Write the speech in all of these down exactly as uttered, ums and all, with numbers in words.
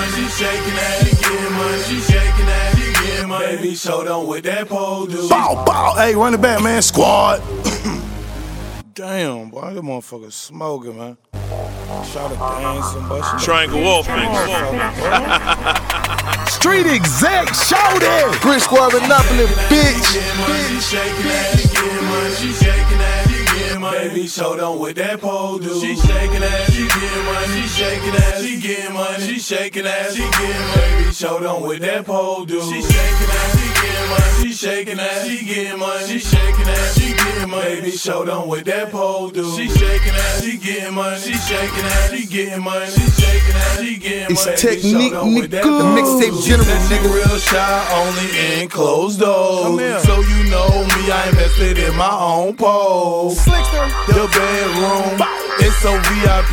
money, she shaking that, she getting money, she shaking that, she getting money. Baby, show them what that pole do. Bow, bow, hey, run it back, man, squad. Damn, boy, that motherfucker smoking, man. Try to dance and bust. Triangle Wolf, man. Street exec, shout it. Grit Squad Monopoly, bitch. She shaking that, she getting money, she shaking that, she getting money. Baby, show them what that pole do. She shaking that, she getting money, she shaking that, she getting money, she shaking that, she getting money. Baby, show them what that pole do. She shaking that, she getting money, she shaking that, she getting money, she shaking that, she getting money. Baby, show them what that pole do. She shaking that, she getting money, she shaking that, she getting money, she shaking that, she getting money. It's Technique, nigga. The mixtape general, nigga. Real shy, only in closed doors. So you know me, I invested in my own pole. The bedroom, it's so V I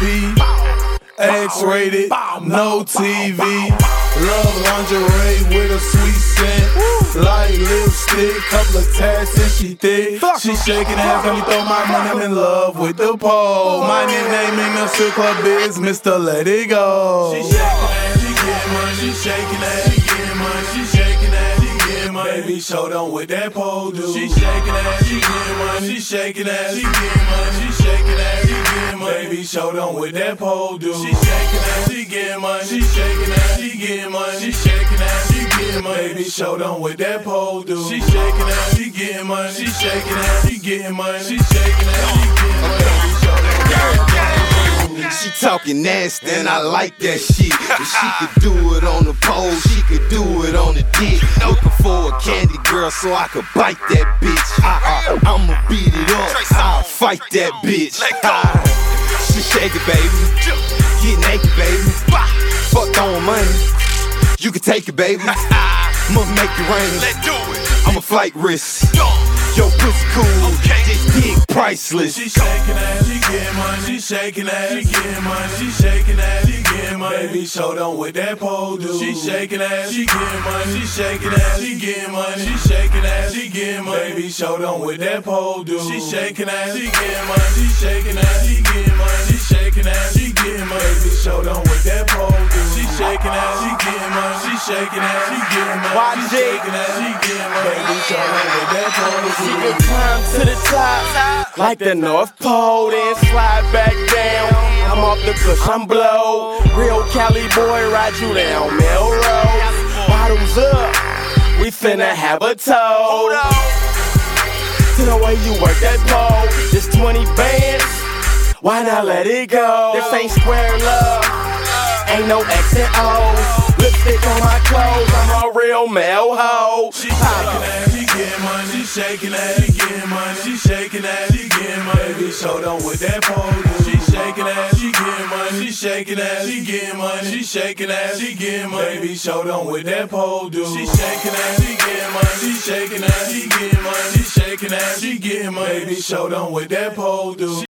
P, X-rated, no T V. Love lingerie with a sweet scent, light lipstick, couple of tats and she thick. She shaking ass, let me throw my money. I'm in love with the pole. My nickname in the strip club is Mister Let It Go. She shaking ass, she getting money, she shaking ass, she getting money, she shaking ass, she getting money. Baby, show them what that pole do. She shaking ass, she getting money, she shaking ass, she getting money, she shaking ass, she getting money. Baby, show them what that pole do. She shaking ass, she getting money, she shaking ass, she getting money, she shaking ass, she getting money. Baby, show them what that pole do. She shaking ass, she getting money, she shaking ass, she getting money, she shaking ass, she getting money. Baby, show them what that pole do. She talking nasty and I like that shit. If she could do it on the pole, she could do it on the dick. Looking for a candy girl so I could bite that bitch. I, I, I'ma beat it up, I'll fight that bitch. Ah, she shake it, baby. Get naked, baby. Fuck on money, you can take it, baby. I'ma make it rain. I'm a flight risk. Yo, pussy cool, this dick priceless. She shaking ass, she getting money, she shaking ass, she getting money, she shaking ass, she getting money. Baby, show them what that pole do. She shaking ass, she getting money, she shaking ass, she getting money, she shaking ass, she getting money. Baby, show them what that pole do. She shaking ass, she getting money, she shaking ass, she getting money, she shaking ass, she getting money. Baby, show them what that pole do. She shaking ass, she getting money, she shaking ass, she getting money, she shaking ass, she getting money. Baby, show them what that pole do. She could climb to the top like the North Pole, then slide back down. I'm off the push, I'm blow. Real Cali boy, ride you down Melrose. Bottles up, we finna have a toast. To the way you work that pole, this twenty bands, why not let it go? This ain't square love, ain't no X and O. Lipstick on my clothes, I'm a real male hoe. She shaking ass, she getting money, she shaking ass, she getting money, she shaking ass, she getting money. Baby, show them what that pole do. She shaking ass, she getting money, she shaking ass, she getting money, she shaking ass, she getting money. Baby, show them what that pole do. She shaking ass, she getting money, she shaking ass, she getting money, she shaking ass, she getting money. Baby, show them what that pole do.